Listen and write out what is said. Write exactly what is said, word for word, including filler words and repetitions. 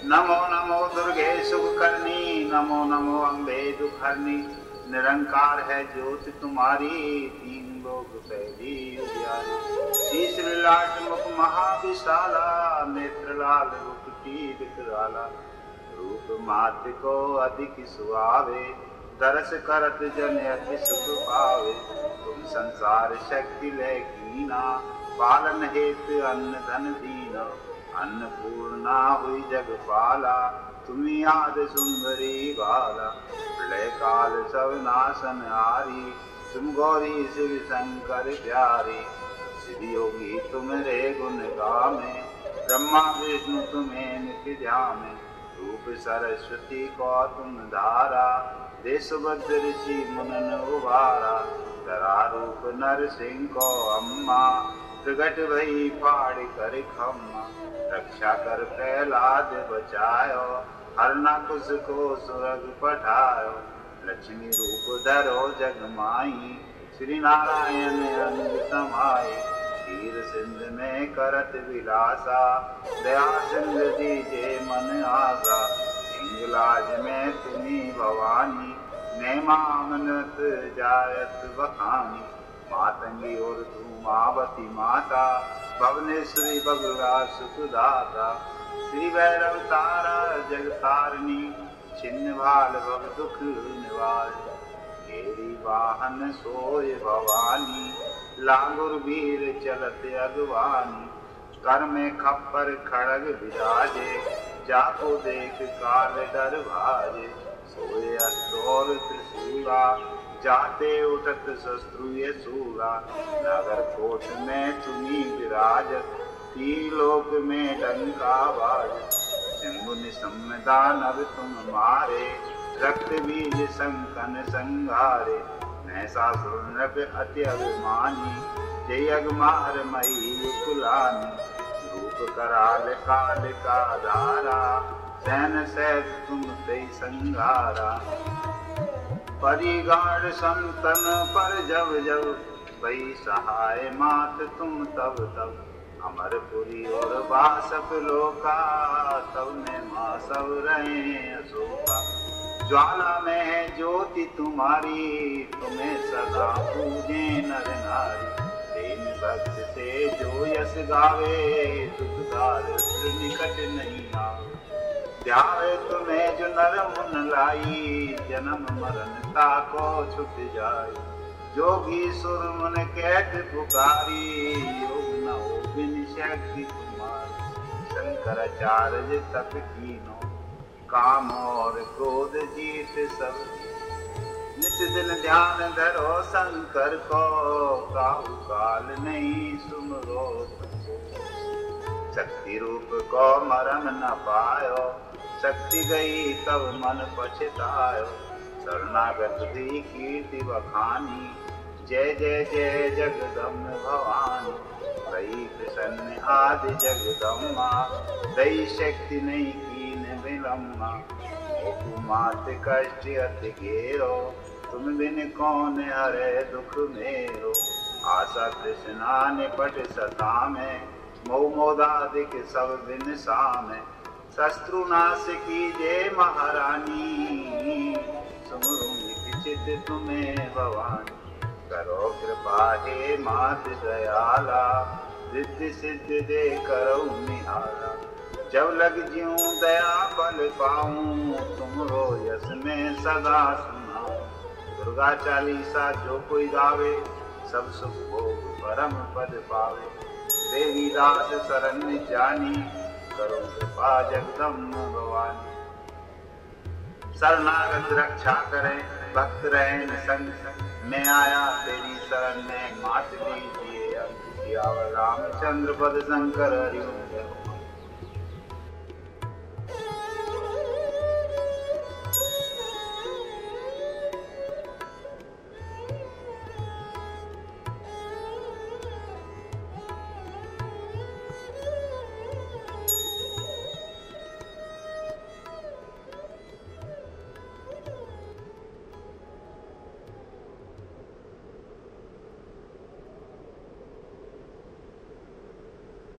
नमो नमो दुर्गे शुभकर्णी, नमो नमो अम्बे दुखहरणी। निरंकार है ज्योति तुम्हारी, तीन लोग पहली उजियारी। शीश ललाट मुख महाविशाला, नेत्र लाल रूप की विकराला। रूप मात्र को अधिक सुहावे, दरस करत जन अति सुख पावे। तुम संसार शक्ति लय कीना, पालन हेतु अन्न धन दीना। अन्नपूर्णा हुई जगपाला, तुम्ही आदि सुंदरी बाला। प्रलय काल सब नाशन हारी, तुम गौरी शिव शंकर प्यारी। श्री योगी तुम्हारे गुण गावे, ब्रह्मा विष्णु तुम्हें नित्य ध्यामे। रूप सरस्वती को तुम धारा, देशभद्र ऋषि मुनन उबारा। धरा रूप नरसिंह को अम्मा, प्रगट भई फाड़ कर खम्मा। रक्षा कर प्रहलाद बचायो, हरना कुश को सुरग पठायो। लक्ष्मी रूप धरो जग माई, श्री नारायण रंग समाई। तीर सिंध में करत विलासा, दया सिंध दीजे मन आसा। हिंगलाज में तुम्ही भवानी, नेमामनत जायत बखानी। मातंगी और धूमावती माता, भवनेश्वरी बगुला सुखदाता। श्री भैरव तारा जगतारिणी, छिन्न भाल भव दुख निवारिणी। घेरी वाहन सोय भवानी, लांगुर वीर चलत अगवानी। कर में खप्पर खड़ग विराजे, जाको देख काल डर भाजे। सोए अस्त्रोर त्रिशूला, जाते उठत शत्रु ये सूरा। नगर कोट में तुम्ही विराजत, तीलोक में डंका बाज। सिंधु निशम्य दानव तुम मारे, रक्त बीज संकन संघारे। महिषासुर नृप अति अभिमानी, जय अगमार मई कुलानी। रूप कराल काल का धारा, सैन सैत तुम तई संघारा। परिगाढ़ संतन पर जब जब, भई सहाय मात तुम तब तब। अमरपुरी और बासप लोका, तब में माँ सब रहे अशोका। ज्वाला में है ज्योति तुम्हारी, तुम्हें सदा पूजे नर नारी। प्रेम भक्त से जो यश गावे, दुख दारिद्र निकट नहीं आवे। ध्यावे तुम्हें जो नर मुन लाई, जन्म मरण ताको छुट जाय। जोगी सुर मुन कहत पुकारी, योग न हो बिन शक्ति तुम्हारी। शंकराचार्य तप कीनो, काम और क्रोध जीत सब। नित दिन ध्यान धरो शंकर को, काहू काल नहीं सुमरो तुमको। शक्ति रूप को मरम न पायो, शक्ति गई तब मन पछतायो। शरणागत दी कीर्ति बखानी, जय जय जय जगदम्ब भवानी। भई प्रसन्न आदि जगदम्मा, दई शक्ति नहीं कीन विलम्मा। मात कष्ट अति घेरो, तुम बिन कौन हरे दुख मेरो। आशा तृष्णा निपट सता में, मोह मोदादिक सब बिन सामे। शत्रु नाश कीजे महारानी, सुमरु चित तुम्हें भवानी। करो कृपा हे मात दयाला, रिद्धि सिद्ध दे करो निहारा। जब लग ज्यूं दया बल पाऊं, तुमरो यश में सदा सुनाऊं। दुर्गा चालीसा जो कोई गावे, सब सुख भोग परम पद पावे। देवी दास शरण जानी, करो कृपा जगदम्ब भवानी। शरणागत रक्षा करे, भक्त रहे संग। मैं आया तेरी शरण में, मात दीजिए अंत। रामचंद्र पद शंकर हरि।